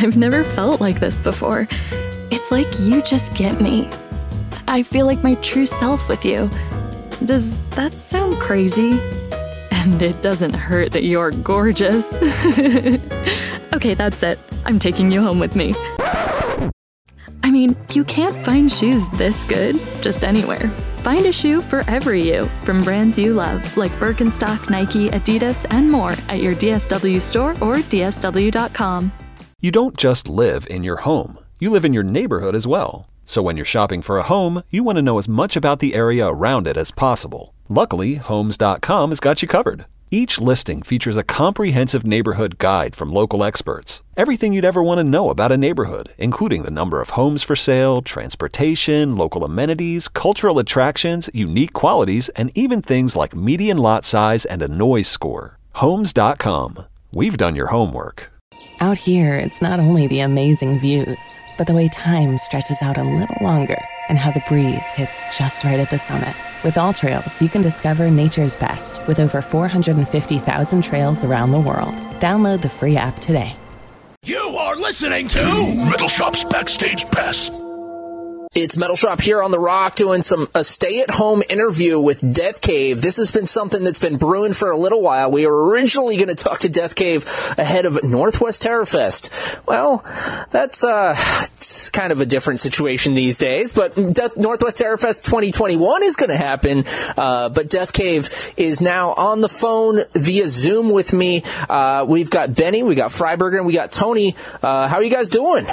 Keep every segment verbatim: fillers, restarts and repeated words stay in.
I've never felt like this before. It's like you just get me. I feel like my true self with you. Does that sound crazy? And it doesn't hurt that you're gorgeous. Okay, that's it. I'm taking you home with me. I mean, you can't find shoes this good just anywhere. Find a shoe for every you from brands you love, like Birkenstock, Nike, Adidas, and more at your D S W store or D S W dot com. You don't just live in your home. You live in your neighborhood as well. So when you're shopping for a home, you want to know as much about the area around it as possible. Luckily, Homes dot com has got you covered. Each listing features a comprehensive neighborhood guide from local experts. Everything you'd ever want to know about a neighborhood, including the number of homes for sale, transportation, local amenities, cultural attractions, unique qualities, and even things like median lot size and a noise score. Homes dot com. We've done your homework. Out here, it's not only the amazing views, but the way time stretches out a little longer and how the breeze hits just right at the summit. With All Trails, you can discover nature's best with over four hundred fifty thousand trails around the world. Download the free app today. You are listening to Metal Shop's Backstage Pass. It's Metal Shop here on The Rock doing some a stay-at-home interview with Death Cave. This has been something that's been brewing for a little while. We were originally going to talk to Death Cave ahead of Northwest Terror Fest. Well, that's uh, it's kind of a different situation these days, but De- Northwest Terror Fest twenty twenty-one is going to happen. Uh, but Death Cave is now on the phone via Zoom with me. Uh, we've got Benny, we got Freiberger, and we got Tony. Uh, how are you guys doing?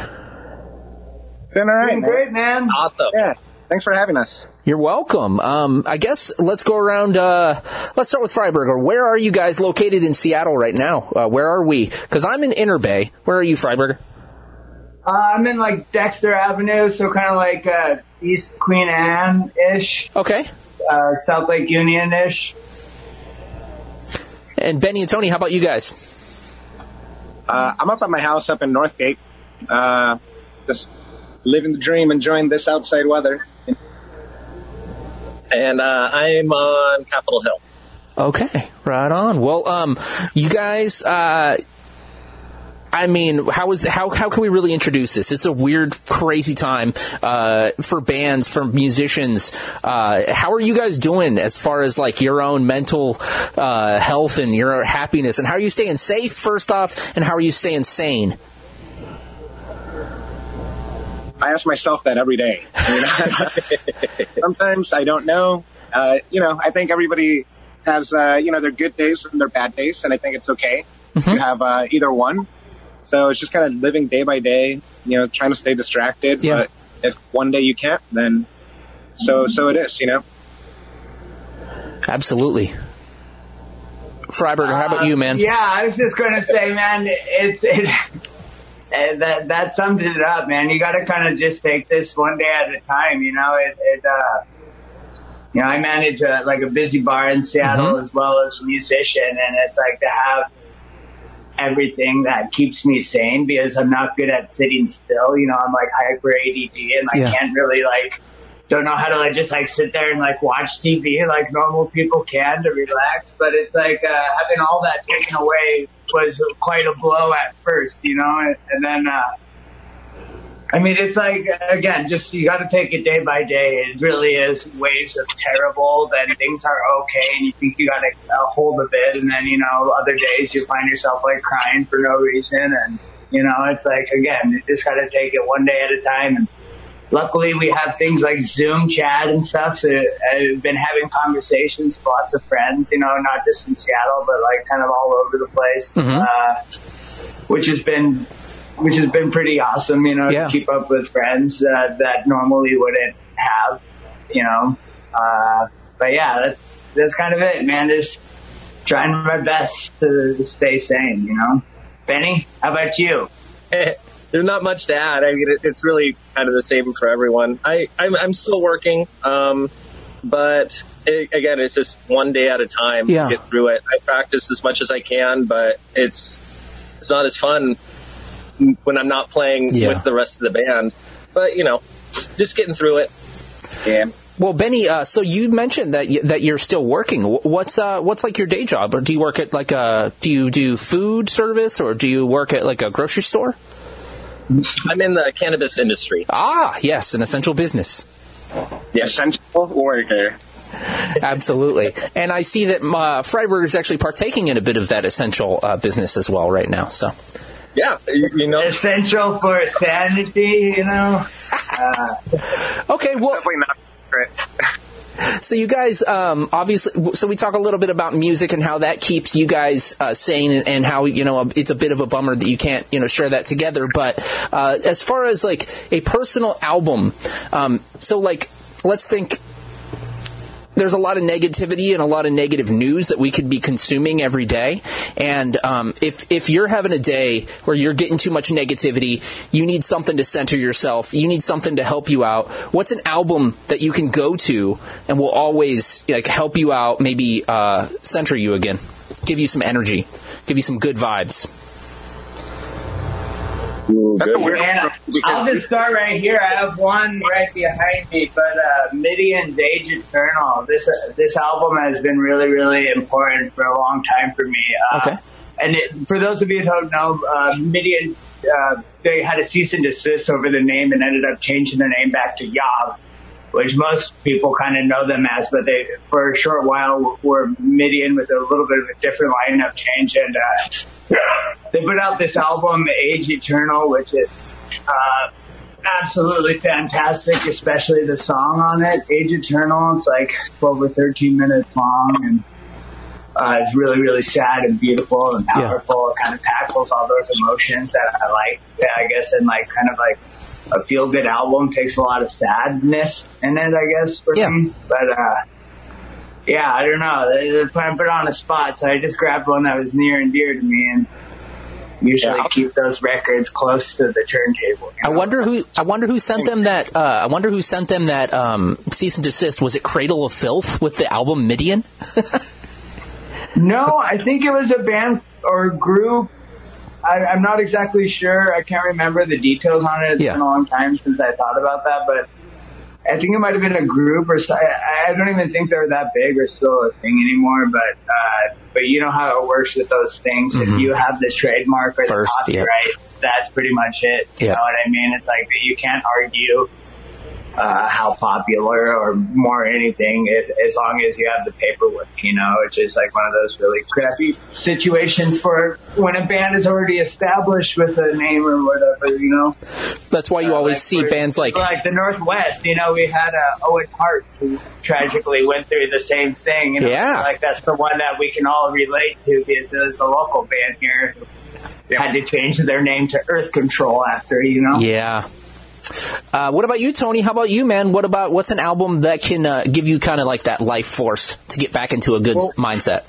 Doing all right, Doing man. great, man. Awesome. Yeah. Thanks for having us. You're welcome. Um, I guess let's go around. Uh, let's start with Freiberger. Where are you guys located in Seattle right now? Uh, where are we? Because I'm in Inner Bay. Where are you, Freiberger? Uh, I'm in like Dexter Avenue, so kind of like uh, East Queen Anne-ish. Okay. Uh, South Lake Union-ish. And Benny and Tony, how about you guys? Uh, I'm up at my house up in Northgate. Uh, just living the dream, enjoying this outside weather. And uh, I'm on Capitol Hill. Okay, right on. Well, um, you guys, uh, I mean, how is how how can we really introduce this? It's a weird, crazy time uh, for bands, for musicians. Uh, how are you guys doing as far as like your own mental uh, health and your happiness? And how are you staying safe, first off, and how are you staying sane? I ask myself that every day. You know? Sometimes I don't know. Uh, you know, I think everybody has, uh, you know, their good days and their bad days, and I think it's okay mm-hmm. to have uh, either one. So it's just kind of living day by day, you know, trying to stay distracted. Yeah. But if one day you can't, then so so it is, you know. Absolutely. Freiberger, how about uh, you, man? Yeah, I was just going to say, man, it, it, it that that sums it up, man. You got to kind of just take this one day at a time, you know. It, it uh, you know, I manage a, like a busy bar in Seattle mm-hmm. as well as a musician, and it's like to have everything that keeps me sane because I'm not good at sitting still. You know, I'm like hyper A D D, and I yeah. can't really like. Don't know how to like just like sit there and like watch T V like normal people can to relax, but it's like uh, having all that taken away was quite a blow at first, you know, and, and then uh, I mean it's like again, just you got to take it day by day. It really is waves of terrible, then things are okay, and you think you got a, a hold of it, and then you know other days you find yourself like crying for no reason, and you know it's like again, you just got to take it one day at a time. And luckily, we have things like Zoom chat and stuff, so I've been having conversations with lots of friends, you know, not just in Seattle, but like kind of all over the place, mm-hmm. uh, which has been which has been pretty awesome, you know, yeah. to keep up with friends uh, that normally wouldn't have, you know. Uh, but yeah, that's, that's kind of it, man. Just trying my best to, to stay sane, you know. Benny, how about you? There's not much to add. I mean, it, it's really kind of the same for everyone. I, I'm, I'm still working, um, but it, again, it's just one day at a time yeah. to get through it. I practice as much as I can, but it's it's not as fun when I'm not playing yeah. with the rest of the band. But, you know, just getting through it. Yeah. Well, Benny, uh, so you mentioned that y- that you're still working. What's uh, what's like your day job? Or do you work at like a do you do food service or do you work at like a grocery store? I'm in the cannabis industry. Ah, yes, an essential business. Yes. Essential worker. Absolutely. And I see that uh, Freiburger is actually partaking in a bit of that essential uh, business as well right now. So, yeah, you, you know, essential for sanity, you know. Uh, okay, well, definitely not great. So you guys, um, obviously, so we talk a little bit about music and how that keeps you guys uh, sane, and, and how, you know, it's a bit of a bummer that you can't, you know, share that together. But uh, as far as like a personal album, um, so like, let's think. There's a lot of negativity and a lot of negative news that we could be consuming every day. And um, if if you're having a day where you're getting too much negativity, you need something to center yourself. You need something to help you out. What's an album that you can go to and will always like help you out, maybe uh, center you again, give you some energy, give you some good vibes? That's a weird and I'll just start right here. I have one right behind me, but uh, Midian's Age Eternal. This uh, this album has been really, really important for a long time for me. Uh, okay. And it, for those of you who don't know, uh, Midian, uh, they had a cease and desist over the name and ended up changing their name back to Yav, which most people kind of know them as, but they, for a short while, were Midian with a little bit of a different lineup change. And uh, they put out this album, Age Eternal, which is uh, absolutely fantastic, especially the song on it, Age Eternal. It's like twelve or thirteen minutes long, and uh, it's really, really sad and beautiful and powerful. Yeah. It kind of tackles all those emotions that I like, I guess, and like kind of like a feel-good album takes a lot of sadness in it, I guess, for yeah. me. But, uh, yeah, I don't know. They're trying to put it on a spot, so I just grabbed one that was near and dear to me, and usually yeah. keep those records close to the turntable. You know? I wonder who. I wonder who sent them that. Uh, I wonder who sent them that um, cease and desist. Was it Cradle of Filth with the album Midian? No, I think it was a band or group. I, I'm not exactly sure. I can't remember the details on it. It's yeah. been a long time since I thought about that, but I think it might have been a group or so. I, I don't even think they're that big or still a thing anymore, but uh, but you know how it works with those things. Mm-hmm. If you have the trademark or the First, copyright, yeah. that's pretty much it. You yeah. know what I mean? It's like you can't argue uh, how popular or more anything if, as long as you have the paperwork, you know. It's just like one of those really crappy situations for when a band is already established with a name or whatever, you know. That's why you uh, always like see bands like like the Northwest. You know, we had uh, Owen Hart who tragically went through the same thing. You know? Yeah, like that's the one that we can all relate to because there's a local band here who yeah. had to change their name to Earth Control after, you know. Yeah. Uh, what about you, Tony? How about you, man? What about what's an album that can uh, give you kind of like that life force to get back into a good well, mindset?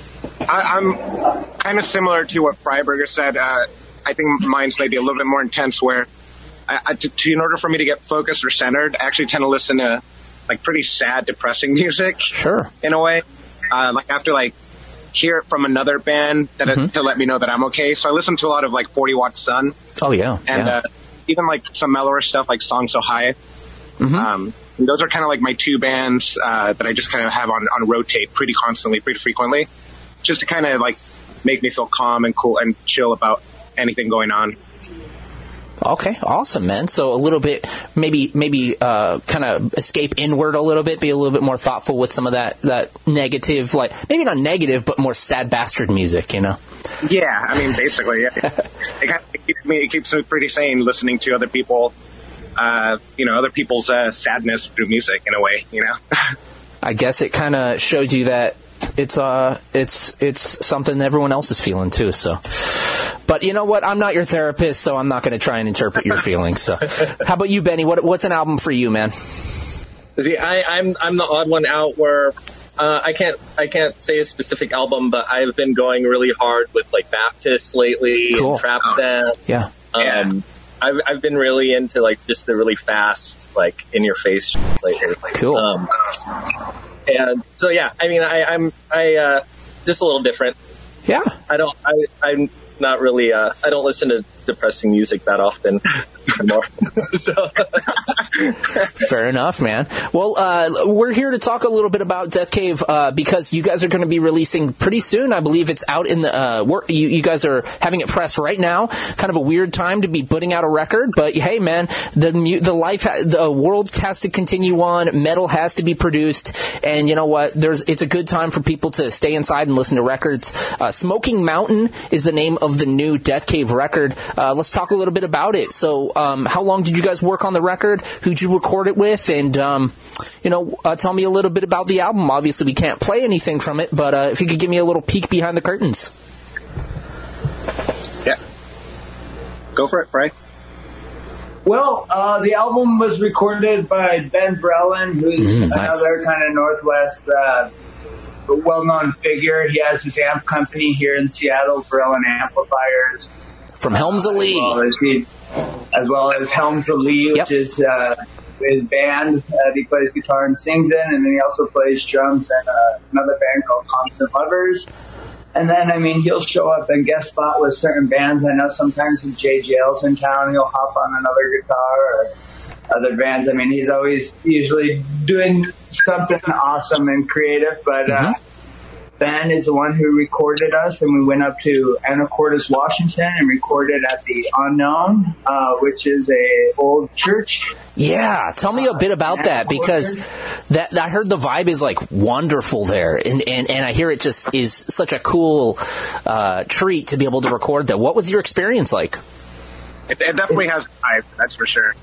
I, I'm kind of similar to what Freiburger said. Uh, I think mine's maybe a little bit more intense. Where, I, I, to, to, in order for me to get focused or centered, I actually tend to listen to like pretty sad, depressing music. Sure. In a way, uh, like I have to like hear it from another band that mm-hmm. it, to let me know that I'm okay. So I listen to a lot of like forty Watt Sun. Oh yeah. And. Yeah. Uh, even like some mellower stuff like Song So High. Mm-hmm. Um, those are kind of like my two bands uh, that I just kind of have on, on rotate pretty constantly, pretty frequently, just to kind of like make me feel calm and cool and chill about anything going on. Okay, awesome, man. So a little bit, maybe, maybe, uh, kind of escape inward a little bit, be a little bit more thoughtful with some of that, that negative, like maybe not negative, but more sad bastard music, you know? Yeah, I mean, basically, yeah. it, kind of, it, keeps me, it keeps me pretty sane listening to other people, uh, you know, other people's uh, sadness through music in a way, you know? I guess it kind of shows you that it's uh, it's it's something that everyone else is feeling too. So, but you know what? I'm not your therapist, so I'm not going to try and interpret your feelings. So, how about you, Benny? What what's an album for you, man? See, I, I'm I'm the odd one out where. Uh, I can't I can't say a specific album, but I've been going really hard with like Baptist lately cool. and Trap Band. Yeah. Um, yeah. I've I've been really into like just the really fast, like in your face lately. Cool. Um, and so yeah, I mean I, I'm I uh, just a little different. Yeah. I don't I I'm not really uh, I don't listen to depressing music that often. anymore. So. Fair enough, man. Well, uh, we're here to talk a little bit about Death Cave uh, because you guys are going to be releasing pretty soon. I believe it's out in the. Uh, work, you, you guys are having it pressed right now. Kind of a weird time to be putting out a record, but hey, man, the the life, the world has to continue on. Metal has to be produced, and you know what? There's it's a good time for people to stay inside and listen to records. Uh, Smoking Mountain is the name of the new Death Cave record. Uh, let's talk a little bit about it. So, um, how long did you guys work on the record? Who'd you record it with? And, um, you know, uh, tell me a little bit about the album. Obviously, we can't play anything from it, but uh, if you could give me a little peek behind the curtains. Yeah. Go for it, Frank. Well, uh, the album was recorded by Ben Brellen, who's mm, nice. another kind of Northwest uh, well-known figure. He has his amp company here in Seattle, Brellen Amplifiers. From Helmsley. Uh, as, well as, he, as well as Helmsley, which yep. is uh, his band that he plays guitar and sings in, and then he also plays drums in uh, another band called Constant Lovers. And then, I mean, he'll show up and guest spot with certain bands. I know sometimes if Jay Jail's in town, he'll hop on another guitar or other bands. I mean, he's always usually doing something awesome and creative. But uh, mm-hmm. Ben is the one who recorded us, and we went up to Anacortes, Washington, and recorded at the Unknown, uh, which is a old church. Yeah, tell me a bit about uh, that, because that I heard the vibe is like wonderful there, and, and, and I hear it just is such a cool uh, treat to be able to record that. What was your experience like? It, it definitely has vibe, that's for sure.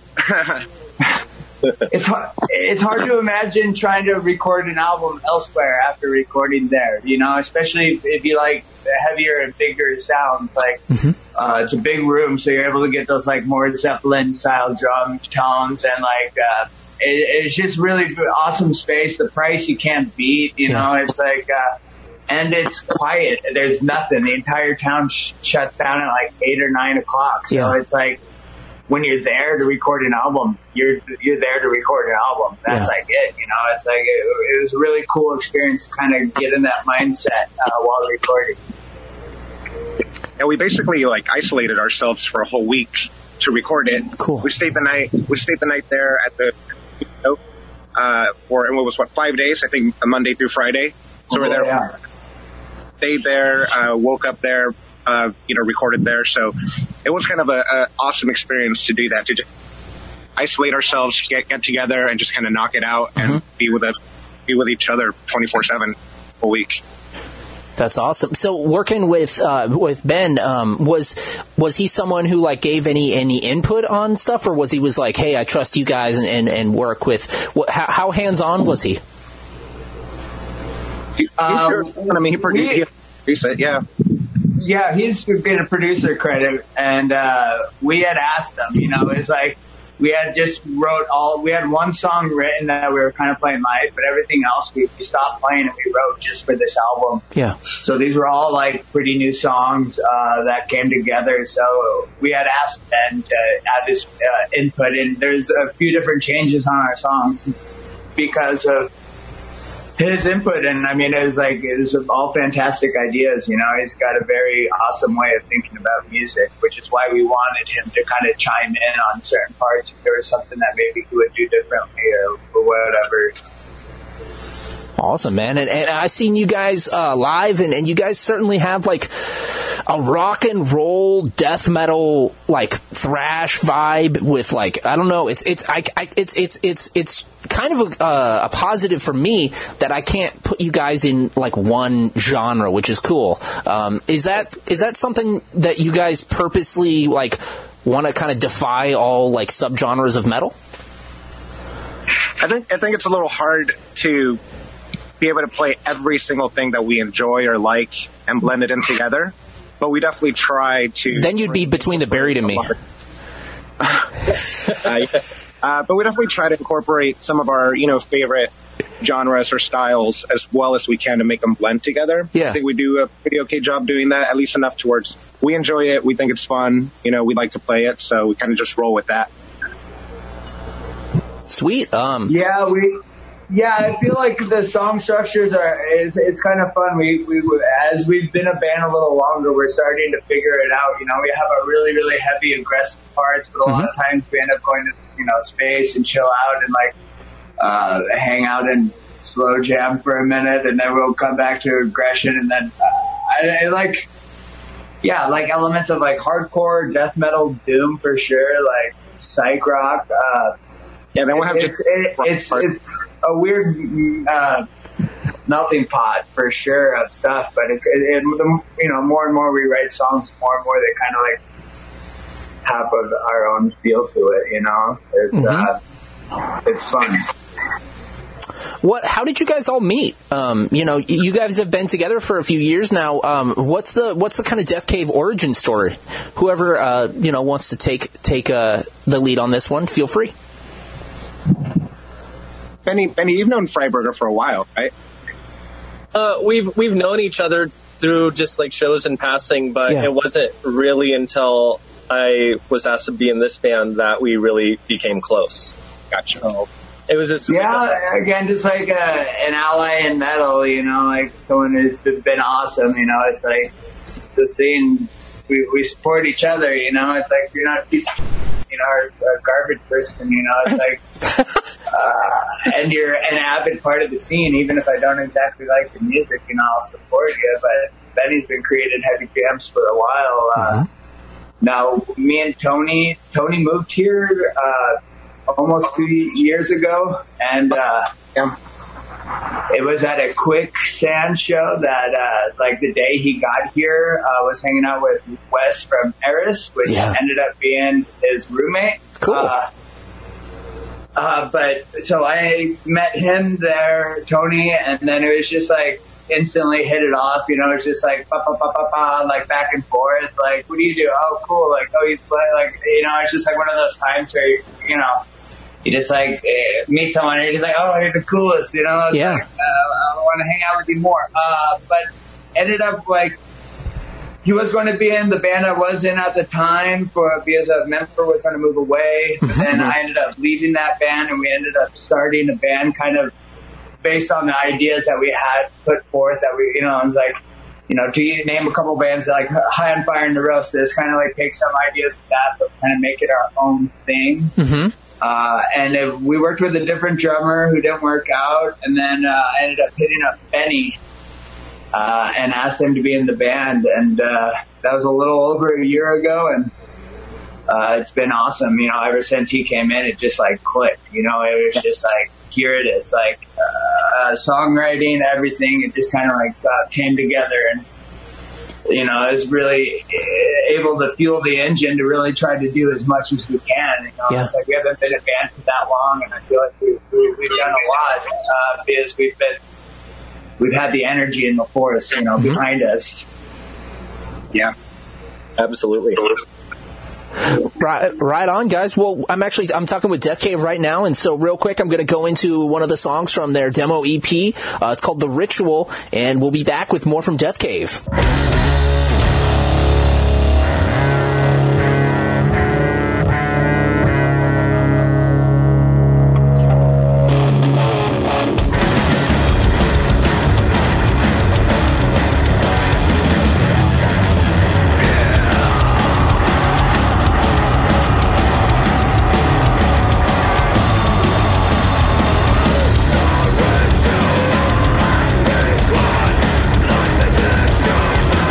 It's hard, it's hard to imagine trying to record an album elsewhere after recording there, you know, especially if, if you like heavier and bigger sounds. Like, mm-hmm. uh, it's a big room, so you're able to get those, like, more Zeppelin-style drum tones, and, like, uh, it, it's just really awesome space. The price you can't beat, you know, yeah. It's like, uh, and it's quiet. There's nothing. The entire town sh- shuts down at, like, eight or nine o'clock, so yeah. It's like, when you're there to record an album, you're you're there to record an album. That's yeah. like it, you know. It's like it, it was a really cool experience to kind of get in that mindset uh, while recording. Yeah, we basically like isolated ourselves for a whole week to record it. Cool. We stayed the night. We stayed the night there at the uh, for and it was what five days? I think Monday through Friday. So oh, we're there. Yeah. Stayed there. Uh, woke up there. Uh, you know, recorded there. So it was kind of a, a awesome experience to do that, to just isolate ourselves, get get together, and just kind of knock it out mm-hmm. and be with a, be with each other twenty-four seven a week. That's awesome. So working with uh, with Ben, um, was was he someone who like gave any any input on stuff, or was he was like, hey, I trust you guys and, and, and work with? What, how, how hands on was he? he um, I mean, he produced, he produced it, yeah. Yeah, he's getting a producer credit, and uh, we had asked him, you know, it's like we had just wrote all, we had one song written that we were kind of playing live, but everything else we, we stopped playing and we wrote just for this album. Yeah. So these were all like pretty new songs uh, that came together. So we had asked Ben to add his uh, input, and there's a few different changes on our songs because of his input, and I mean, it was like, it was all fantastic ideas, you know. He's got a very awesome way of thinking about music, which is why we wanted him to kind of chime in on certain parts if there was something that maybe he would do differently or, or whatever. Awesome, man. And, and I've seen you guys uh, live, and, and you guys certainly have like a rock and roll death metal, like thrash vibe with like, I don't know, it's it's I, I it's it's it's it's kind of a, uh, a positive for me that I can't put you guys in like one genre, which is cool. Um, is that is that something that you guys purposely like want to kind of defy all like subgenres of metal? I think I think it's a little hard to be able to play every single thing that we enjoy or like and blend it in together, but we definitely try to. Then you'd be between the buried and me. uh, uh, but we definitely try to incorporate some of our, you know, favorite genres or styles as well as we can to make them blend together. Yeah. I think we do a pretty okay job doing that, at least enough towards we enjoy it, we think it's fun, you know, we like to play it, so we kind of just roll with that. Sweet. Um. Yeah, we. Yeah, I feel like the song structures are, it's, it's kind of fun. We, we, as we've been a band a little longer, we're starting to figure it out. You know, we have a really, really heavy aggressive parts, but a lot mm-hmm. of times we end up going to, you know, space and chill out and like, uh, hang out and slow jam for a minute, and then we'll come back to aggression. And then, uh, I, I like, yeah, like elements of like hardcore, death metal, doom for sure, like psych rock, uh, Yeah, then we'll have it's, to. It, it's, it's a weird uh, melting pot for sure of stuff, but it's it, it, you know, more and more we write songs, more and more they kind of like have of our own feel to it. You know, it's mm-hmm. uh, it's fun. What? How did you guys all meet? Um, you know, you guys have been together for a few years now. Um, what's the what's the kind of Death Cave origin story? Whoever uh, you know wants to take take uh, the lead on this one, feel free. Benny, Benny, you've known Freiberger for a while, right? Uh, we've we've known each other through just like shows in passing, but yeah. It wasn't really until I was asked to be in this band that we really became close. Gotcha. So it was just yeah, again, just like a, an ally in metal, you know, like someone who's been awesome. You know, it's like the scene. We we support each other. You know, it's like you're not a piece of, you know, or a garbage person. You know, it's like. Uh, and you're an avid part of the scene, even if I don't exactly like the music, you know, I'll support you. But Benny's been creating heavy jams for a while. Uh, mm-hmm. Now, me and Tony, Tony moved here uh, almost two years ago, and uh, yeah. It was at a Quicksand show that, uh, like, the day he got here, uh, was hanging out with Wes from Eris, which yeah. ended up being his roommate. Cool. Uh, Uh, but so I met him there, Tony, and then it was just like instantly hit it off. You know, it's just like ba ba ba ba ba, like back and forth. Like, what do you do? Oh, cool. Like, oh, you play. Like, you know, it's just like one of those times where you, you know, you just like eh, meet someone and you're just like, oh, you're the coolest. You know, it's yeah. Like, uh, I want to hang out with you more. Uh, but ended up like. He was going to be in the band I was in at the time for because a member was going to move away. Mm-hmm. And I ended up leaving that band, and we ended up starting a band kind of based on the ideas that we had put forth that we, you know, it was like, you know, to name a couple bands like High on Fire and Neurosis, kind of like take some ideas of that, but kind of make it our own thing. Mm-hmm. Uh, and if we worked with a different drummer who didn't work out, and then uh, I ended up hitting up Benny. Uh, and asked him to be in the band, and uh, that was a little over a year ago, and uh, it's been awesome. You know, ever since he came in, it just like clicked. You know, it was just like, here it is, like uh, songwriting, everything. It just kind of like uh, came together, and you know, I was really able to fuel the engine to really try to do as much as we can. You know, yeah. It's like we haven't been a band for that long, and I feel like we, we, we've done a lot uh, because we've been. We've had the energy and the force, you know, mm-hmm. behind us. Yeah, absolutely. Right, right on, guys. Well, I'm actually I'm talking with Death Cave right now, and so real quick, I'm going to go into one of the songs from their demo E P. Uh, it's called "The Ritual," and we'll be back with more from Death Cave. Life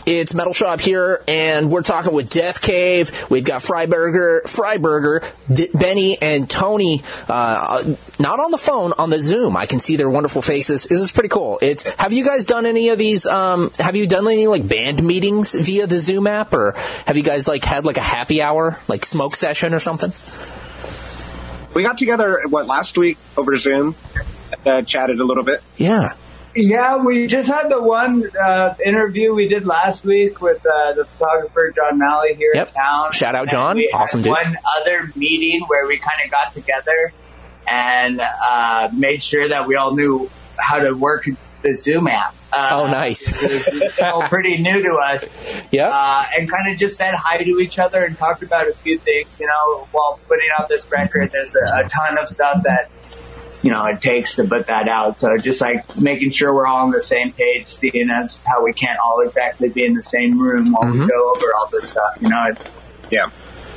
It's Metal Shop here, and we're talking with Death Cave. We've got Freiburger, Freiburger, D- Benny, and Tony, uh, not on the phone, on the Zoom. I can see their wonderful faces. This is pretty cool. It's, have you guys done any of these, um, have you done any, like, band meetings via the Zoom app, or have you guys, like, had, like, a happy hour, like, smoke session or something? We got together, what, last week over Zoom, uh, chatted a little bit. Yeah. Yeah, we just had the one uh, interview we did last week with uh, the photographer John Malley here yep. in town. Shout out, John. We awesome had dude. One other meeting where we kind of got together and uh, made sure that we all knew how to work the Zoom app. Uh, oh, nice. It was all pretty new to us. Yeah. Uh, and kind of just said hi to each other and talked about a few things. You know, while putting out this record, there's a, a ton of stuff that, you know, it takes to put that out. So just like making sure we're all on the same page, seeing as how we can't all exactly be in the same room while mm-hmm. we go over all this stuff, you know. It, yeah.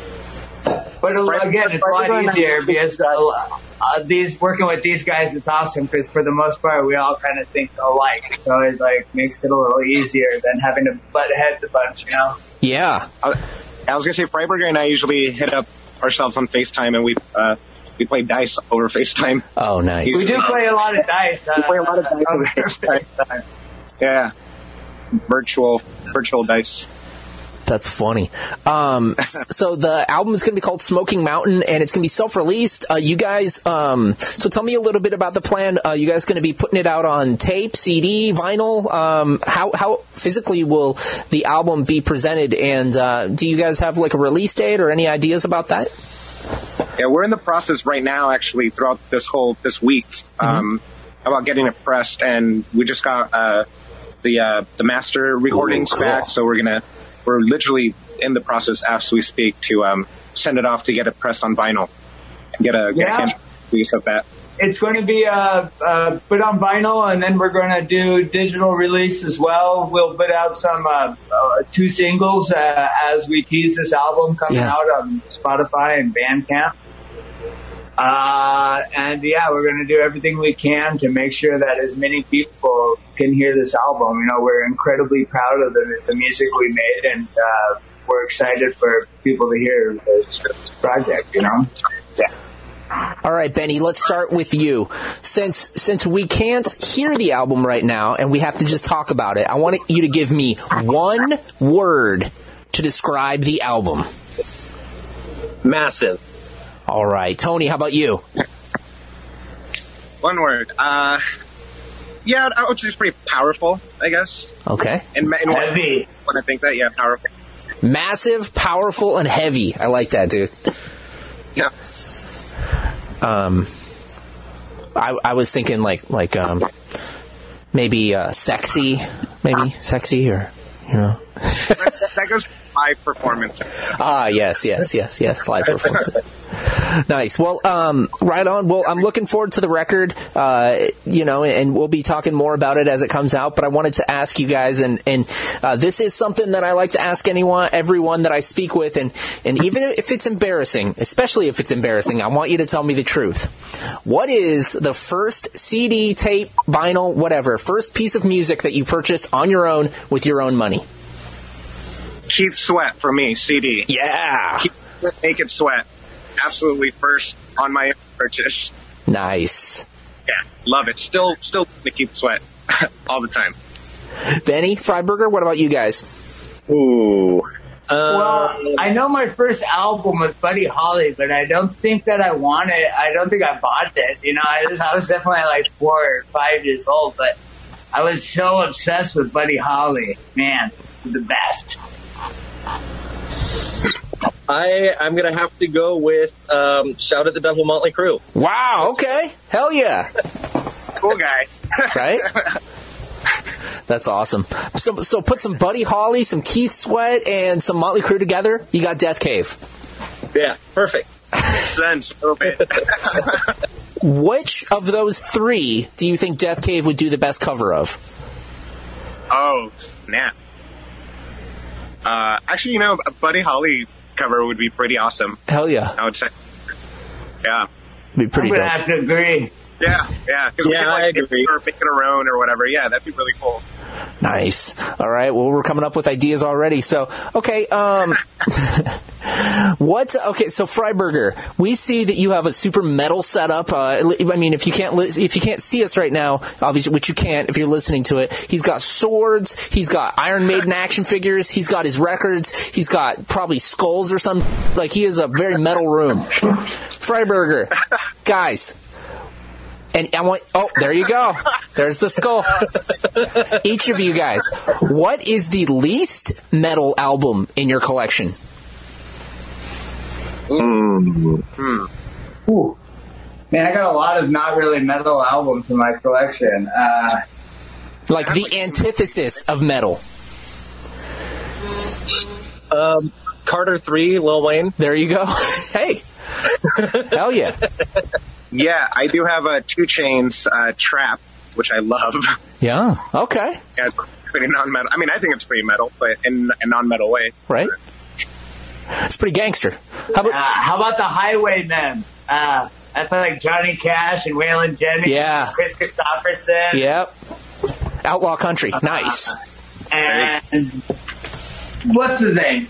But again, it's a lot easier because uh, uh, these working with these guys, it's awesome because for the most part, we all kind of think alike. So it like makes it a little easier than having to butt heads a bunch, you know. Yeah. I, I was gonna say Freiburger and I usually hit up ourselves on FaceTime, and we uh, we play dice over FaceTime. Oh, nice. We do play a lot of dice. Uh, we play a lot of dice over FaceTime. Yeah, virtual virtual dice. That's funny. Um, so the album is going to be called Smoking Mountain, and it's going to be self-released. Uh, you guys, um, so tell me a little bit about the plan. Uh, you guys going to be putting it out on tape, C D, vinyl? Um, how how physically will the album be presented? And uh, do you guys have like a release date or any ideas about that? Yeah, we're in the process right now, actually, throughout this whole this week, mm-hmm. um, about getting it pressed, and we just got uh, the uh, the master recordings Ooh, cool. back, so we're gonna. We're literally in the process as we speak to um, send it off to get it pressed on vinyl. Get a, get yeah. a piece of that. It's going to be uh, uh, put on vinyl, and then we're going to do digital release as well. We'll put out some uh, uh, two singles uh, as we tease this album coming yeah. out on Spotify and Bandcamp. Uh, and yeah, we're going to do everything we can to make sure that as many people can hear this album. You know, we're incredibly proud of the, the music we made, and uh, we're excited for people to hear this project, you know? Yeah. All right, Benny, let's start with you. Since since we can't hear the album right now and we have to just talk about it, I want you to give me one word to describe the album. Massive. All right. Tony, how about you? One word. Uh, yeah, I would say pretty powerful, I guess. Okay. And, and heavy. When I think that, yeah, powerful. Massive, powerful, and heavy. I like that, dude. Yeah. Um, I I was thinking like like um maybe uh, sexy, maybe sexy, or you know. that, that goes live performance. Ah, yes, yes, yes, yes, live performance. Nice. Well, um, right on. Well, I'm looking forward to the record, uh, you know, and we'll be talking more about it as it comes out. But I wanted to ask you guys, and, and uh, this is something that I like to ask anyone, everyone that I speak with, and, and even if it's embarrassing, especially if it's embarrassing, I want you to tell me the truth. What is the first C D, tape, vinyl, whatever, first piece of music that you purchased on your own with your own money? Keith Sweat for me, C D. Yeah. Keith Naked Sweat. Absolutely first on my purchase. Nice. Yeah, love it. Still, still to Keith Sweat all the time. Benny, Freiburger, what about you guys? Ooh. Uh, well, I know my first album was Buddy Holly, but I don't think that I want it. I don't think I bought it. You know, I was, I was definitely like four or five years old, but I was so obsessed with Buddy Holly. Man, the best. I, I'm going to have to go with um, Shout at the Devil Motley Crue. Wow, okay. Hell yeah. Cool guy. Right? That's awesome. So, so put some Buddy Holly, some Keith Sweat, and some Motley Crue together. You got Death Cave. Yeah, perfect. Sense a little bit. Which of those three do you think Death Cave would do the best cover of? Oh, snap. Uh, actually, you know, a Buddy Holly cover would be pretty awesome. Hell yeah. I would say. Yeah. Be pretty I'm gonna dope. have to agree. Yeah, yeah. Because yeah, we could, like, I agree. or make it our own or whatever. Yeah, that'd be really cool. Nice. All right. Well, we're coming up with ideas already. So, okay. Um, what? Okay. So, Freiberger, we see that you have a super metal setup. Uh, I mean, if you can't li- if you can't see us right now, obviously, which you can't if you're listening to it, he's got swords. He's got Iron Maiden action figures. He's got his records. He's got probably skulls or something. Like, he is a very metal room. Freiberger, guys. And I want, oh, there you go. There's the skull. Each of you guys, what is the least metal album in your collection? Mm. Hmm. Ooh. Man, I got a lot of not really metal albums in my collection. Uh, like the antithesis of metal. Um, Carter three, Lil Wayne. There you go. Hey. Hell yeah. Yeah, I do have a Two Chainz uh, Trap, which I love. Yeah, okay. Yeah, it's pretty non-metal. I mean, I think it's pretty metal, but in a non-metal way. Right. It's pretty gangster. How about, uh, how about the Highwaymen? Uh, that's like Johnny Cash and Waylon Jennings. Yeah. Chris Christopherson. Yep. Outlaw Country. Nice. Uh, and what's his name?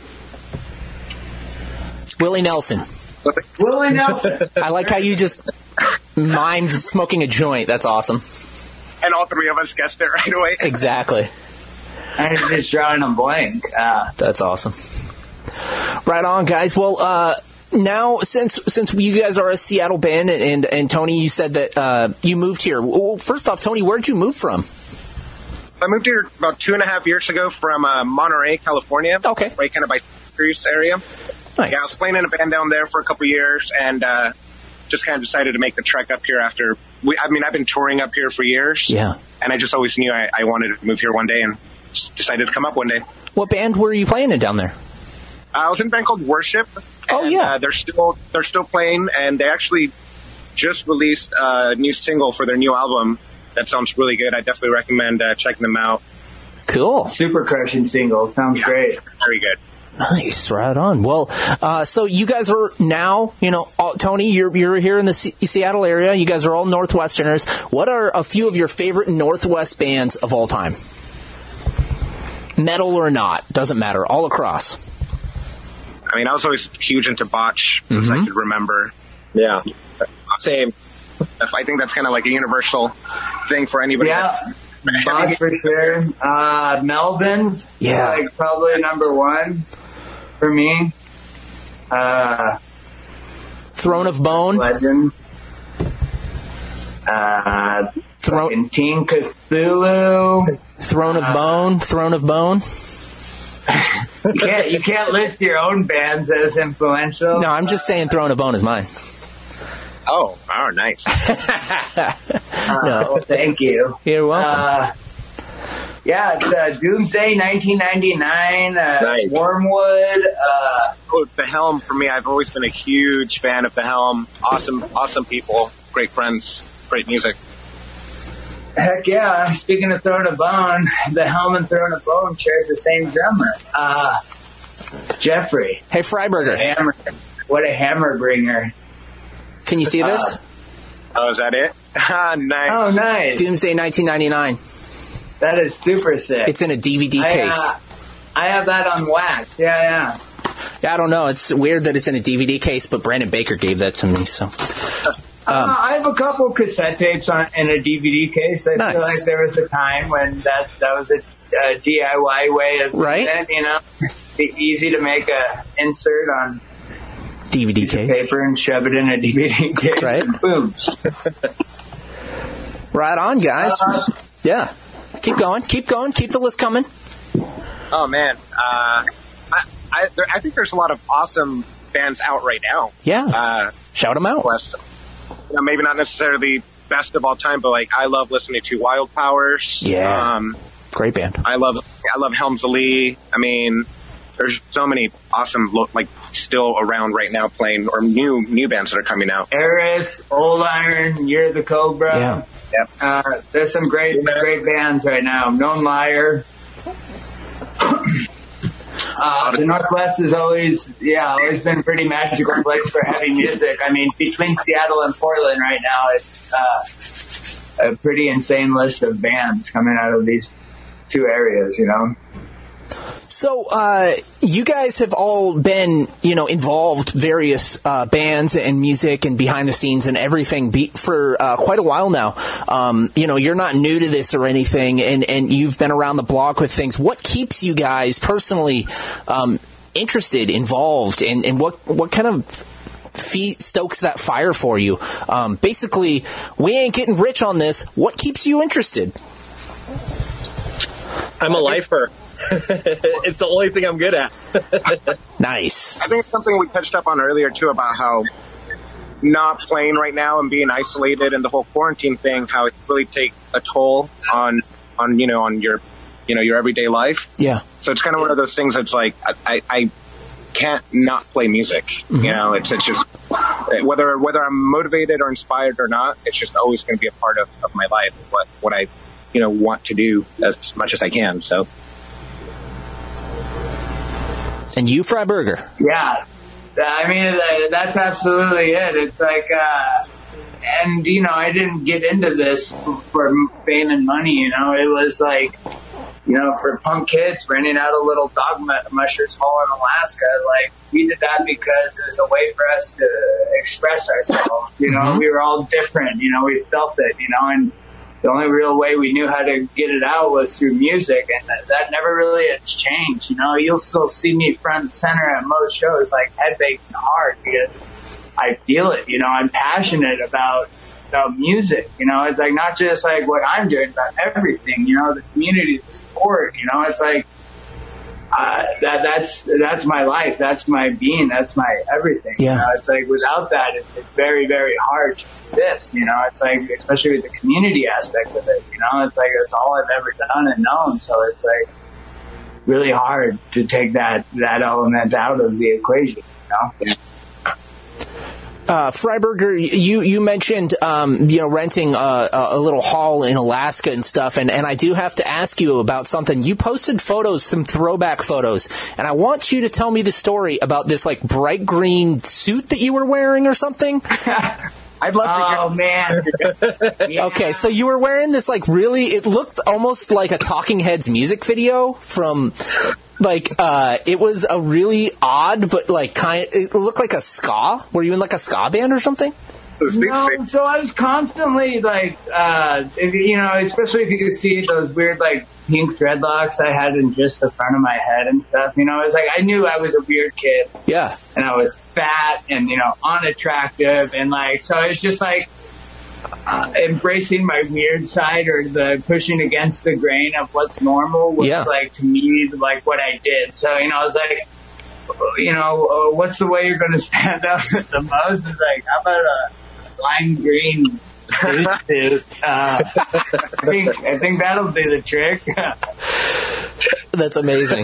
Willie Nelson. Willie Nelson. I like how you just mimed smoking a joint. That's awesome. And all three of us guessed it right away. Exactly. I was just drawing a blank. Uh, That's awesome. Right on, guys. Well, uh, now since since you guys are a Seattle band, and and, and Tony, you said that uh, you moved here. Well, first off, Tony, where'd you move from? I moved here about two and a half years ago from uh, Monterey, California. Okay. Right kind of by Cruz area. Nice. Yeah, I was playing in a band down there for a couple years, and uh, just kind of decided to make the trek up here after. We, I mean, I've been touring up here for years. Yeah. And I just always knew I, I wanted to move here one day, and just decided to come up one day. What band were you playing in down there? Uh, I was in a band called Worship. Oh and, yeah. Uh, they're still they're still playing, and they actually just released a new single for their new album. That sounds really good. I definitely recommend uh, checking them out. Cool. Super crushing single. Sounds yeah, great. Very good. Nice, right on. Well, uh, so you guys are now, you know, all, Tony, you're you're here in the C- Seattle area. You guys are all Northwesterners. What are a few of your favorite Northwest bands of all time? Metal or not, doesn't matter. All across. I mean, I was always huge into Botch since Mm-hmm. I could remember. Yeah, same. I think that's kind of like a universal thing for anybody. Yeah. Botch for sure. Uh, Melvins. Yeah. Like probably number one for me. Uh, Throne of Bone. Legend. Uh, Throne. Team Cthulhu. Throne of Bone. Throne of Bone. You can't you can't list your own bands as influential. No, I'm just saying Throne of Bone is mine. Oh, oh, nice. Uh, well, thank you. You're welcome. Uh, yeah, it's uh, Doomsday nineteen ninety-nine, uh, Nice. Wormwood. Uh, Oh, The Helm, for me, I've always been a huge fan of The Helm. Awesome, awesome people, great friends, great music. heck yeah, speaking of Throne of Bone, the Helm and Throne of Bone shares the same drummer. Uh, Jeffrey. Hey, Freiberger. Hammer. What a hammer bringer. Can you see this? Uh, Oh, is that it? Ah, nice. Oh, nice. Doomsday nineteen ninety-nine. That is super sick. It's in a D V D I, case. uh, I have that on wax. Yeah, yeah. Yeah, I don't know. It's weird that it's in a D V D case, but Brandon Baker gave that to me, so. Um, uh, I have a couple cassette tapes on in a D V D case. I Nice. feel like there was a time when that that was a, a D I Y way of Right. doing it, you know, be easy to make a insert on D V D piece of case. paper and shove it in a D V D case. Right. And boom. Right on, guys. Uh, Yeah. Keep going. Keep going. Keep the list coming. Oh, man. Uh, I, I, there, I think there's a lot of awesome bands out right now. Yeah. Uh, Shout them out. West. You know, maybe not necessarily best of all time, but like I love listening to Wild Powers. Yeah. Um, Great band. I love I love Helms Ali. I mean, there's so many awesome lo- like still around right now playing or new new bands that are coming out. Eris, Old Iron, You're the Cobra. Yeah. Yep. Uh, there's some great great bands right now. Known Liar. Uh, the Northwest has always, yeah, always been a pretty magical place for heavy music. I mean, between Seattle and Portland right now, it's uh, a pretty insane list of bands coming out of these two areas, you know. So, uh, you guys have all been, you know, involved various uh, bands and music and behind the scenes and everything be- for uh, quite a while now. Um, you know, you're not new to this or anything, and, and you've been around the block with things. What keeps you guys personally um, interested, involved, and, and what, what kind of feet stokes that fire for you? Um, basically, we ain't getting rich on this. What keeps you interested? I'm a lifer. It's the only thing I'm good at. Nice. I think it's something we touched up on earlier, too, about how not playing right now and being isolated and the whole quarantine thing, how it really takes a toll on, on you know, on your, you know, your everyday life. Yeah. So it's kind of one of those things that's like, I, I can't not play music. Mm-hmm. You know, it's, it's just, whether whether I'm motivated or inspired or not, it's just always going to be a part of, of my life, what, what I, you know, want to do as much as I can, so... And you, Freiberger? Yeah, I mean, that's absolutely it. It's like, uh, and, you know, I didn't get into this for fame and money, you know. It was like, you know, for punk kids renting out a little dog mushers hall in Alaska, like, we did that because it was a way for us to express ourselves, you know. Mm-hmm. We were all different, you know, we felt it, you know, and the only real way we knew how to get it out was through music, and that, that never really has changed. You know, you'll still see me front and center at most shows, like headbanging hard, because I feel it. You know, I'm passionate about, about music. You know, it's like not just like what I'm doing, but everything. You know, the community, the sport. You know, it's like uh, that. That's that's my life. That's my being. That's my everything. Yeah. You know, it's like without that, it, it's very, very hard to exist. You know, it's like, especially with the community aspect of it. You know, it's like it's all I've ever done and known. So it's like really hard to take that that element out of the equation. You know. Yeah. Uh, Freiberger, you, you mentioned, um, you know, renting a, a little hall in Alaska and stuff, and, and I do have to ask you about something. You posted photos, some throwback photos, and I want you to tell me the story about this, like, bright green suit that you were wearing or something. I'd love to oh, hear. man. Yeah. Okay, so you were wearing this, like, really, it looked almost like a Talking Heads music video from... Like, uh, it was a really odd, but like kind of, it looked like a ska. Were you in like a ska band or something? No, so I was constantly like, uh, if, you know, especially if you could see those weird like pink dreadlocks I had in just the front of my head and stuff. You know, it was like I knew I was a weird kid. Yeah. And I was fat and, you know, unattractive. And like, so it's just like, Uh, embracing my weird side or the pushing against the grain of what's normal was yeah. like to me like what I did. So you know, I was like, you know, uh, what's the way you're going to stand out the most? Is like, how about a lime green suit? uh, I think I think that'll do the trick. That's amazing.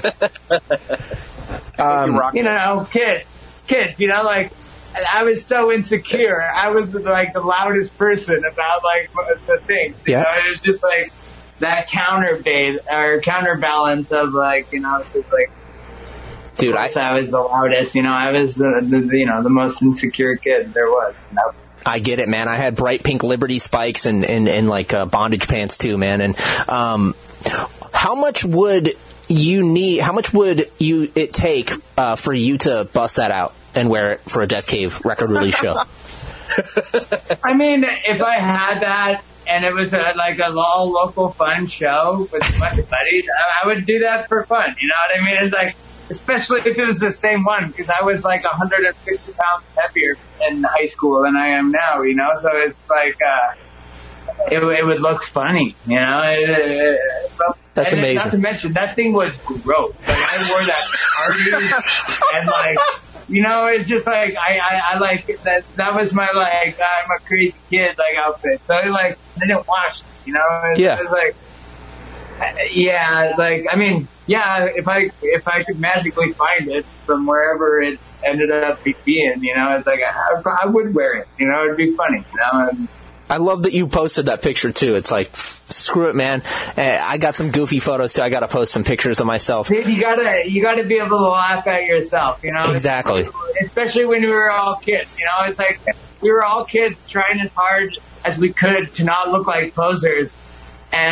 um, you know, kid, kid, you know, like. I was so insecure. I was like the loudest person about like the thing. You yeah. know? It was just like that counterbalance or counterbalance of like, you know, just like, dude, I, I was the loudest. You know, I was the, the you know the most insecure kid there was. You know? I get it, man. I had bright pink Liberty spikes and and, and like uh, bondage pants too, man. And um, how much would you need? How much would you it take uh, for you to bust that out and wear it for a Death Cave record release show? I mean, if I had that and it was a, like a all local fun show with a bunch of buddies, I, I would do that for fun. You know what I mean? It's like, especially if it was the same one, because I was like one hundred fifty pounds heavier in high school than I am now, you know? So it's like, uh, it, it would look funny, you know? It, it, it, That's and amazing. Not to mention, that thing was gross. Like, I wore that party and like, you know, it's just like, I, I, I like, that That was my, like, I'm a crazy kid, like, outfit. So, like, I didn't wash it, you know? It, yeah. It was like, yeah, like, I mean, yeah, if I, if I could magically find it from wherever it ended up being, you know, it's like, I, I would wear it, you know, it'd be funny, you know? And, I love that you posted that picture too. It's like, screw it, man. I got some goofy photos too. I got to post some pictures of myself. Dude, you gotta, you gotta be able to laugh at yourself, you know. Exactly. Especially when we were all kids, you know. It's like we were all kids trying as hard as we could to not look like posers, and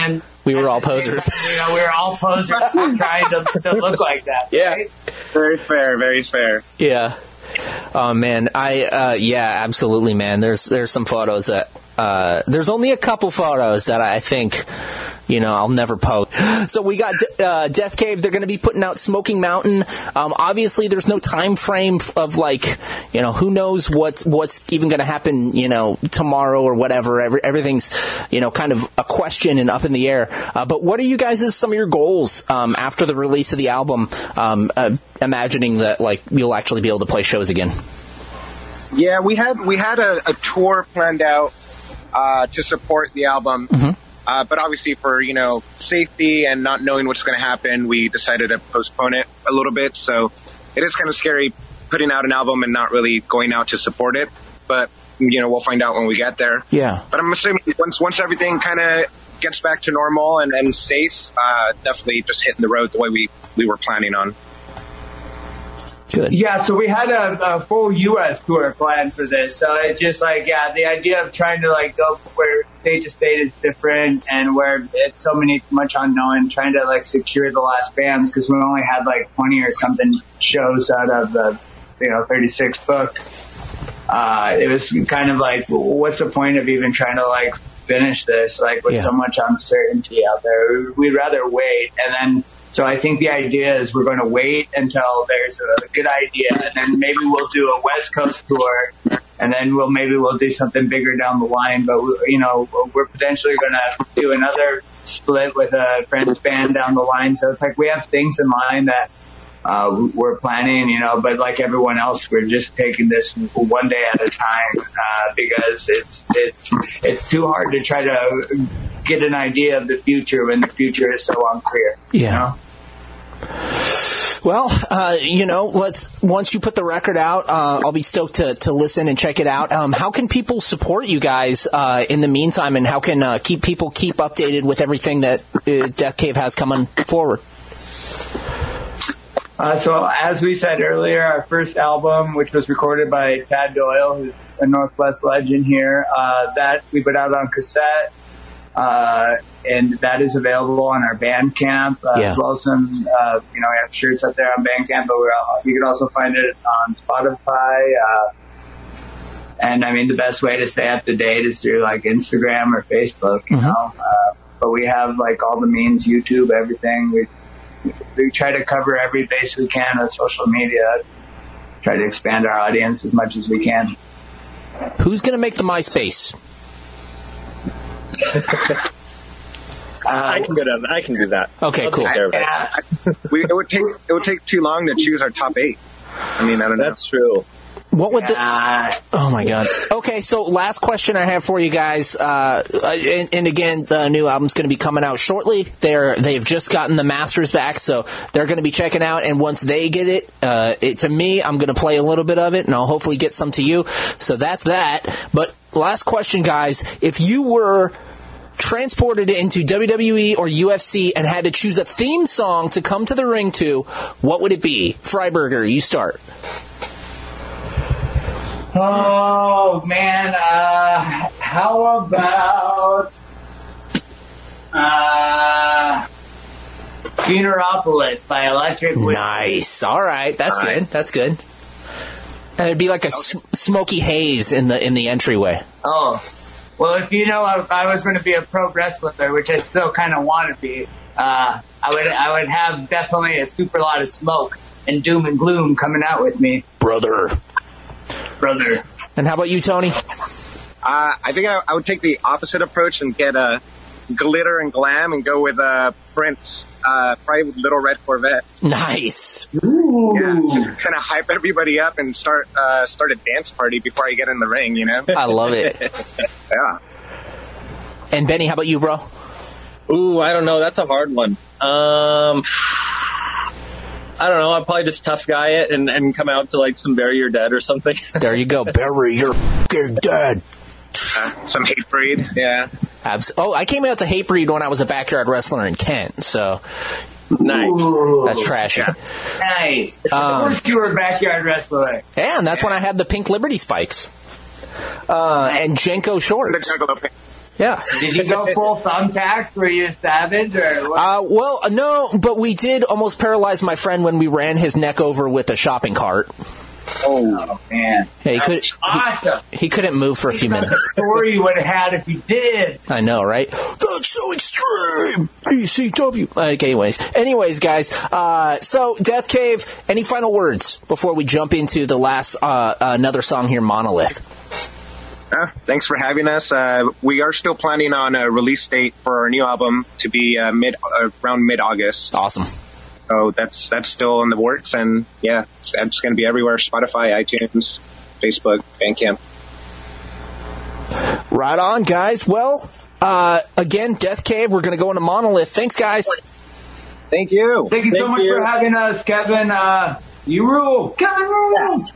We were all posers. You know, we were all posers trying to, to look like that. Yeah. Right? Very fair, very fair. Yeah. Oh man, I uh, yeah, absolutely, man. There's there's some photos that uh, there's only a couple photos that I think, you know, I'll never post. So we got uh, Death Cave. They're going to be putting out Smoking Mountain. Um, obviously, there's no time frame of like, you know, who knows what's what's even going to happen, you know, tomorrow or whatever. Every, everything's, you know, kind of a question and up in the air. Uh, but what are you guys' some of your goals um, after the release of the album? Um, uh, imagining that like you'll actually be able to play shows again. Yeah, we had we had a, a tour planned out uh, to support the album. Mm-hmm. Uh, but obviously for, you know, safety and not knowing what's going to happen, we decided to postpone it a little bit. So it is kind of scary putting out an album and not really going out to support it. But, you know, we'll find out when we get there. Yeah. But I'm assuming once once everything kind of gets back to normal and, and safe, uh, definitely just hitting the road the way we, we were planning on. Good. Yeah, so we had a, a full U S tour planned for this. So it's just like, yeah, the idea of trying to like go where state to state is different and where it's so many much unknown, trying to like secure the last bands because we only had like twenty or something shows out of the, you know, thirty-six book. Uh, it was kind of like, what's the point of even trying to like finish this, like with Yeah. so much uncertainty out there? We'd rather wait. And then, so I think the idea is we're going to wait until there's a good idea, and then maybe we'll do a West Coast tour, and then we'll maybe we'll do something bigger down the line. But we, you know, we're potentially going to do another split with a friends band down the line. So it's like we have things in line that uh, we're planning, you know. But like everyone else, we're just taking this one day at a time uh, because it's it's it's too hard to try to get an idea of the future when the future is so unclear. Yeah. You know? Well, uh, you know, let's once you put the record out, uh, I'll be stoked to, to listen and check it out. Um, how can people support you guys uh, in the meantime, and how can uh, keep people keep updated with everything that uh, Death Cave has coming forward? Uh, so as we said earlier, our first album, which was recorded by Tad Doyle, who's a Northwest legend here, uh, that we put out on cassette. Uh, and that is available on our Bandcamp, uh, Yeah. as well as some, uh, you know, we have shirts up there on Bandcamp, but we're all, you can also find it on Spotify. Uh, and I mean, the best way to stay up to date is through like Instagram or Facebook, you Mm-hmm. know. Uh, but we have like all the means, YouTube, everything. We we try to cover every base we can with social media. Try to expand our audience as much as we can. Who's going to make the MySpace? I can go down. I can do that. Okay, I'll cool. take care of it. Yeah. We, it would take it would take too long to choose our top eight. I mean, I don't know. That's true. What would the? Uh, Oh my god. Okay, so last question I have for you guys, uh, and, and again, the new album's going to be coming out shortly. They're they've just gotten the masters back, so they're going to be checking out. And once they get it, uh, it to me, I'm going to play a little bit of it, and I'll hopefully get some to you. So that's that. But last question, guys, if you were transported into W W E or U F C and had to choose a theme song to come to the ring to, what would it be? Freiberger, you start. Oh man, uh, how about uh, Funeropolis by Electric Wizard? Nice. All right, that's good. That's good. And it'd be like a s- smoky haze in the in the entryway. Oh, well, if you know, if I was going to be a pro wrestler, which I still kind of want to be, uh, I would I would have definitely a super lot of smoke and doom and gloom coming out with me, Brother. brother. And how about you, Tony? Uh, I think I, I would take the opposite approach and get a glitter and glam and go with uh, Prince, uh, probably with Little Red Corvette. Nice. Yeah, just kind of hype everybody up and start uh, start a dance party before I get in the ring. You know? I love it. Yeah. And Benny, how about you, bro? Ooh, I don't know. That's a hard one. Um, I don't know. I'll probably just tough guy it and, and come out to like some Bury Your Dead or something. There you go. Bury your f***ing dead. Uh, some hate breed. Yeah. Abs- oh, I came out to Hatebreed when I was a backyard wrestler in Kent, so Nice. that's trashy. Yeah. Nice. Um, of course, you were a backyard wrestler. Yeah, and that's when I had the pink Liberty spikes. Uh, and Jenko The shorts. Juggalo pants. Yeah. Did you go full thumbtacks? Were you a savage? Or what? Uh, well, no, but we did almost paralyze my friend when we ran his neck over with a shopping cart. Oh, man. Yeah, he could, awesome. He, he couldn't move for a few minutes. The story you would have had if you did. I know, right? That's so extreme. E C W. Okay, anyways, anyways, guys. Uh, so, Death Cave. Any final words before we jump into the last uh, another song here, Monolith? Uh, thanks for having us. Uh, we are still planning on a release date for our new album to be uh, mid uh, around mid August. Awesome. So that's that's still in the works, and yeah, it's, it's going to be everywhere: Spotify, iTunes, Facebook, Bandcamp. Right on, guys. Well, uh, again, Death Cave. We're going to go into Monolith. Thanks, guys. Thank you. Thank you Thank so much you. for having us, Kevin. Uh, you rule. Kevin rules.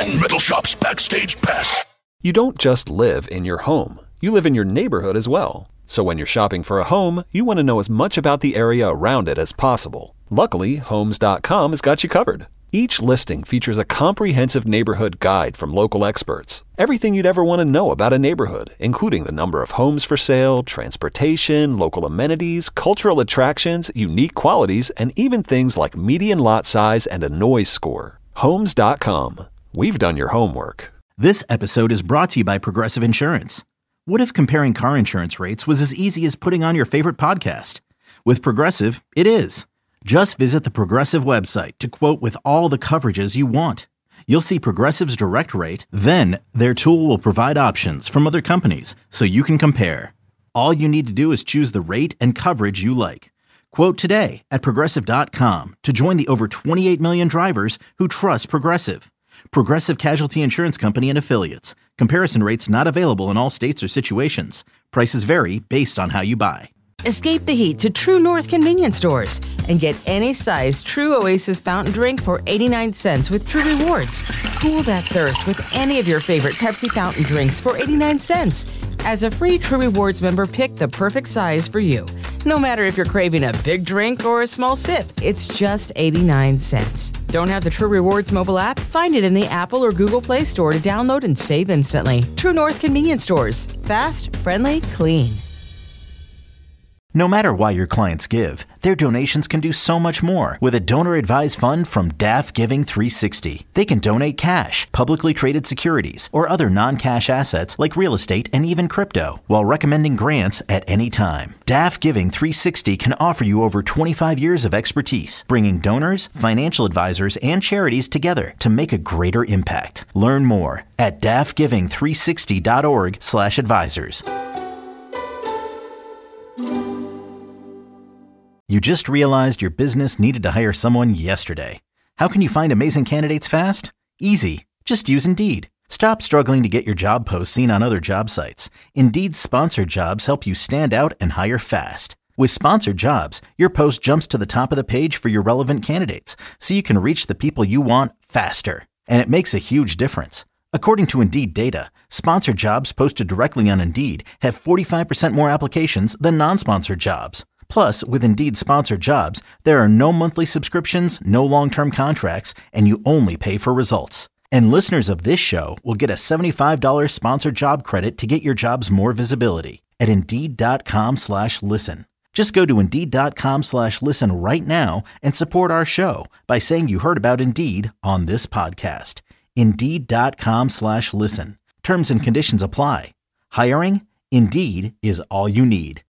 and Metal Shop's Backstage Pass. You don't just live in your home, you live in your neighborhood as well. So when you're shopping for a home, you want to know as much about the area around it as possible. Luckily, Homes dot com has got you covered. Each listing features a comprehensive neighborhood guide from local experts. Everything you'd ever want to know about a neighborhood, including the number of homes for sale, transportation, local amenities, cultural attractions, unique qualities, and even things like median lot size and a noise score. Homes dot com. We've done your homework. This episode is brought to you by Progressive Insurance. What if comparing car insurance rates was as easy as putting on your favorite podcast? With Progressive, it is. Just visit the Progressive website to quote with all the coverages you want. You'll see Progressive's direct rate, then their tool will provide options from other companies so you can compare. All you need to do is choose the rate and coverage you like. Quote today at Progressive dot com to join the over twenty-eight million drivers who trust Progressive. Progressive Casualty Insurance Company and Affiliates. Comparison rates not available in all states or situations. Prices vary based on how you buy. Escape the heat to True North convenience stores and get any size True Oasis fountain drink for eighty-nine cents with True Rewards. Cool that thirst with any of your favorite Pepsi fountain drinks for eighty-nine cents. As a free True Rewards member, pick the perfect size for you. No matter if you're craving a big drink or a small sip, it's just eighty-nine cents. Don't have the True Rewards mobile app? Find it in the Apple or Google Play Store to download and save instantly. True North convenience stores. Fast, friendly, clean. No matter why your clients give, their donations can do so much more with a donor-advised fund from D A F Giving three sixty. They can donate cash, publicly traded securities, or other non-cash assets like real estate and even crypto, while recommending grants at any time. D A F Giving three sixty can offer you over twenty-five years of expertise, bringing donors, financial advisors, and charities together to make a greater impact. Learn more at D A F giving three sixty dot org slash advisors. You just realized your business needed to hire someone yesterday. How can you find amazing candidates fast? Easy. Just use Indeed. Stop struggling to get your job posts seen on other job sites. Indeed's sponsored jobs help you stand out and hire fast. With sponsored jobs, your post jumps to the top of the page for your relevant candidates, so you can reach the people you want faster. And it makes a huge difference. According to Indeed data, sponsored jobs posted directly on Indeed have forty-five percent more applications than non-sponsored jobs. Plus, with Indeed sponsored jobs, there are no monthly subscriptions, no long-term contracts, and you only pay for results. And listeners of this show will get a seventy-five dollars sponsored job credit to get your jobs more visibility at Indeed.com slash listen. Just go to Indeed.com slash listen right now and support our show by saying you heard about Indeed on this podcast. Indeed.com slash listen. Terms and conditions apply. Hiring? Indeed is all you need.